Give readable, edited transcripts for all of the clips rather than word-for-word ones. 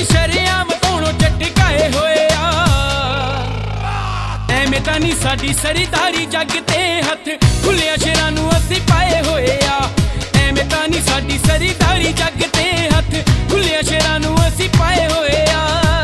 शरेआम धोणों झटकाए होए आ। एवें तां नी साडी सरदारी जग ते हथ खुलिया शेरां नूं असीं पाए होए आ। एवें तां नी साडी सरदारी जग ते हथ खुलिया शेरां नूं असीं पाए होए आ।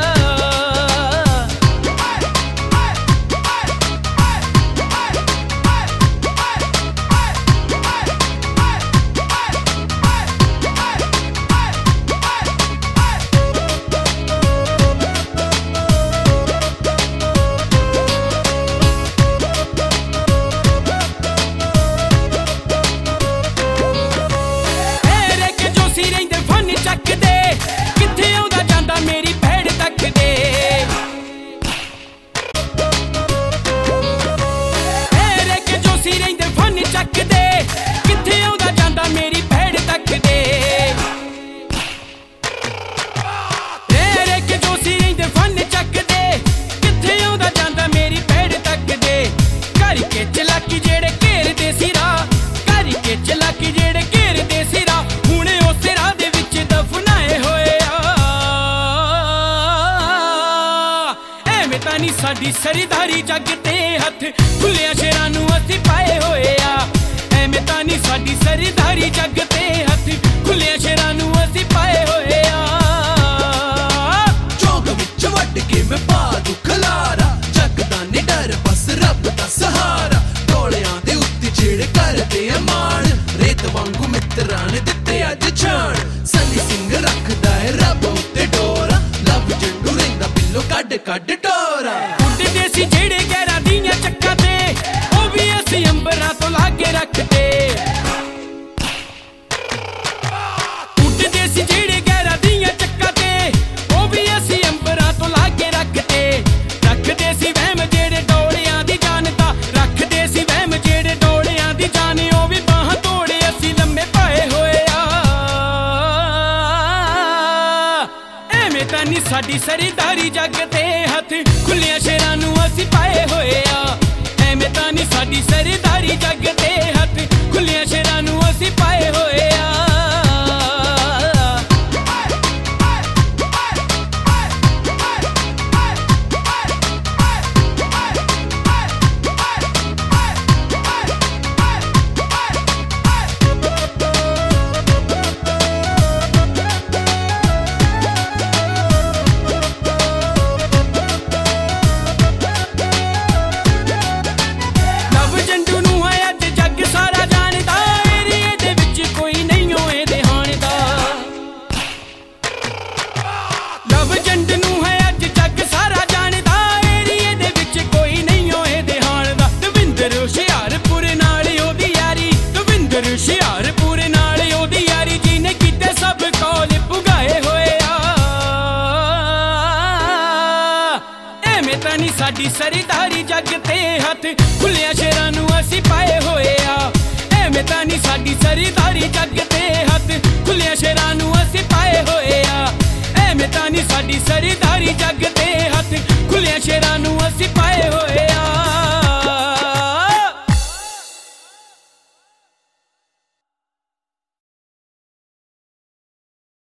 साडी सरदारी जग ते हथ खुलिया शेरां नूं असीं पाए होए आ। एवें तां नी साडी सरदारी जग ते हथ खुलिया शेरां नूं असीं पाए होए आ। चौक विच वट के मैं पा दूं खलारा, जग दा नी डर बस रब दा सहारा। डोलियां दे उत्ते जेड़े करदे आ मान, रेत वांगू मित्रां ने दित्ते अज छाण। सनी सिंह रखदा है रब उत्ते डोरा, लव जंडू रहिंदा बिल्लो कड कड टोरा। जेड़े गैरां दियां चक्कां ते ओ भी असीं अंबरां तो लागे रखदे। उड्डदे सी जेड़े गैरां दियां चक्कां ते ओ भी असीं अंबरां तो लागे रखदे। रखदे सी वहम जेड़े डोलियां दी जानदा, रखदे सी वहम जेड़े डोलियां दी जाने ओ भी बाहां तोड़े असीं लम्मे पाए होए आ। एवें तां नी साडी सरदारी जग ते हथ खुलिया शेरां नूं असीं पाए होए आ। एवें तां नी साडी सरदारी जग ते हथ खुलिया शेरां नूं असीं पाए होए आ। साडी सरदारी जग ते हथ खुलिया शेरां नूं असीं पाए होए आ। एवें तां नी साडी सरदारी जग ते हथ खुलिया शेरां नूं असीं पाए होए आ। एवें तां नी साडी सरदारी जग ते हथ खुलिया शेरां नूं असीं पाए होए।